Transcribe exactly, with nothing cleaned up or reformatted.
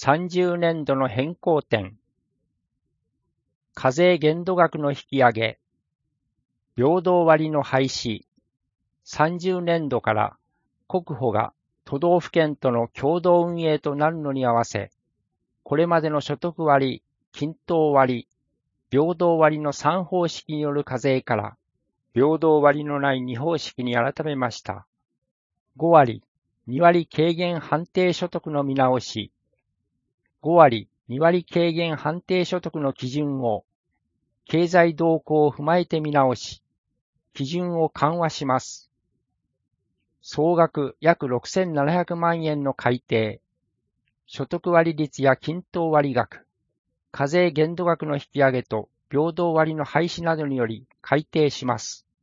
さんじゅうねんどの変更点、課税限度額の引き上げ、平等割の廃止、さんじゅうねんどから国保が都道府県との共同運営となるのに合わせ、これまでの所得割、均等割、平等割のさん方式による課税から、平等割のないに方式に改めました。ご割、に割軽減判定所得の見直し、ご割、に割軽減判定所得の基準を、経済動向を踏まえて見直し、基準を緩和します。総額約ろくせんななひゃくまんえんの改定、所得割率や均等割額、課税限度額の引き上げと平等割の廃止などにより改定します。